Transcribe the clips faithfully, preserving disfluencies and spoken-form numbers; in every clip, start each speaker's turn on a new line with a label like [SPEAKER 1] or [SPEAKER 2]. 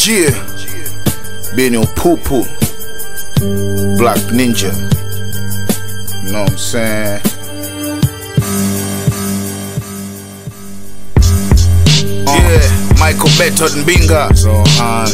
[SPEAKER 1] Yeah, Benny Poo-Poo, Black Ninja. You know what I'm saying? Uh, yeah, Michael Beto Mbinga. So, um,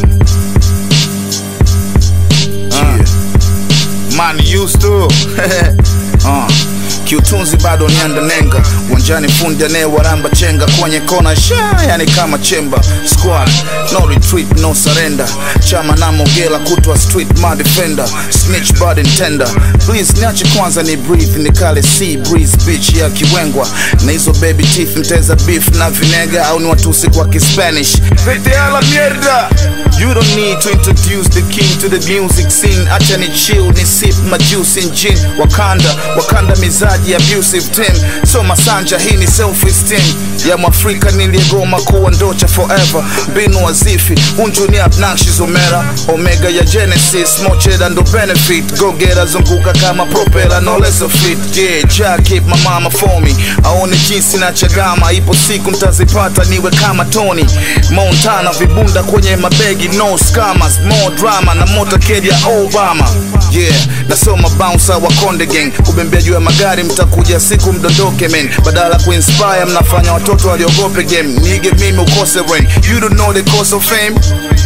[SPEAKER 1] uh, man used to. uh. Kiutunzi bado nianda nenga uwanjani, fundi ane waramba chenga kwenye kona sha, yani kama chemba squad, no retreat no surrender, chama na mogela kutwa street my defender, snitch body tender, please niache kwanza ni breathe nikale sea breeze bitch ya kiwengwa na hizo baby teeth mteza beef na vinega au ni watusi kwa Kispanish vete a la mierda. You don't need to introduce the king to the music scene. Acha ni chill, ni sip my juice in gin. Wakanda, Wakanda mizaji abusive team. So masanja hii ni self-esteem ya Mwafrika niliyegoma kuwa ndocha forever. Binu wazifi, unju ni obnoxious omera. Omega ya Genesis, mocheda ndo benefit. Go get zunguka kama propeller, no less of it. Yeah, ja keep my mama for me. Aone jinsi na chagama, ipo siku ntazipata niwe kama Tony Montana. Vibunda kwenye mabegi, no scammers, more drama na motorcade ya Obama. Yeah, nasoma bouncer wa Konde Gang. Kubembea juu ya magari mtakuja siku mdondoke men. Badala kuinspire mnafanya watoto waliogope game. Nige mimi ukose rain. You don't know the cost of fame.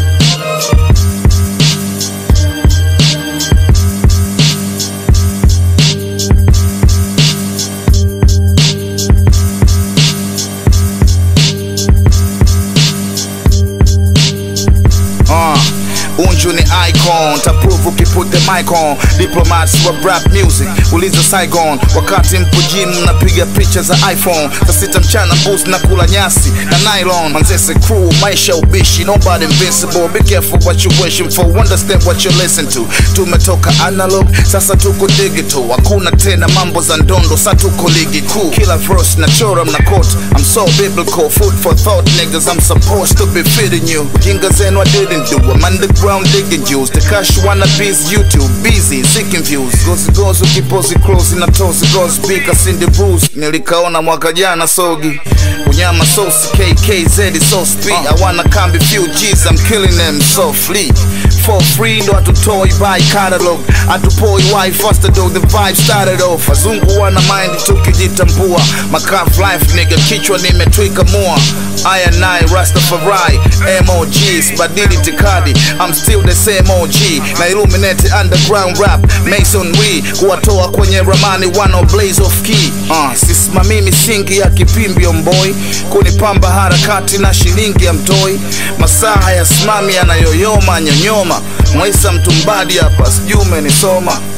[SPEAKER 1] Unju ni icon, taprove ukiput the mic on. Diplomats wa rap music, uliza Saigon. Wakati mpo gym napiga picha za iPhone. Tasita mchana boost na kula nyasi na nylon. Manzese crew, maisha ubishi, nobody invincible. Be careful what you wishing for, understand what you listen to. Tumetoka analog, sasa tuko digital. Hakuna tena mambo za ndondo, sa tuko ligi kuu. Kila verse na chora mna quote, I'm so biblical. Food for thought niggas, I'm supposed to be feeding you. Jinga zenu I didn't do, I'm underground digging juice. The cash wanna be's YouTube, busy, seeking views. Gozi gozi ukipozi close na tozi gozi big as in the bruise. Nilikaona mwaka jana sogi unyama sauce K K Z so speed. I wanna come be few G's, I'm killing them softly. For free ndo atutoi by catalog. Atupoi why faster though the vibe started off. Azungu wana mind tukijitambua. Makaf life nigga kichwa nimetwika mua. I and I Rastafari M O Gs badili tikadi. I'm still the same O G. Na illuminate underground rap Masonry. Kuwatoa kwenye ramani wano blaze of key. uh, Sisimami misingi ya kipimbi omboy. Kunipamba harakati na shilingi ya mtoi. Masaha ya simami yanayoyoma nyonyoma. Mwaisa mtumbadi hapa sijui umenisoma.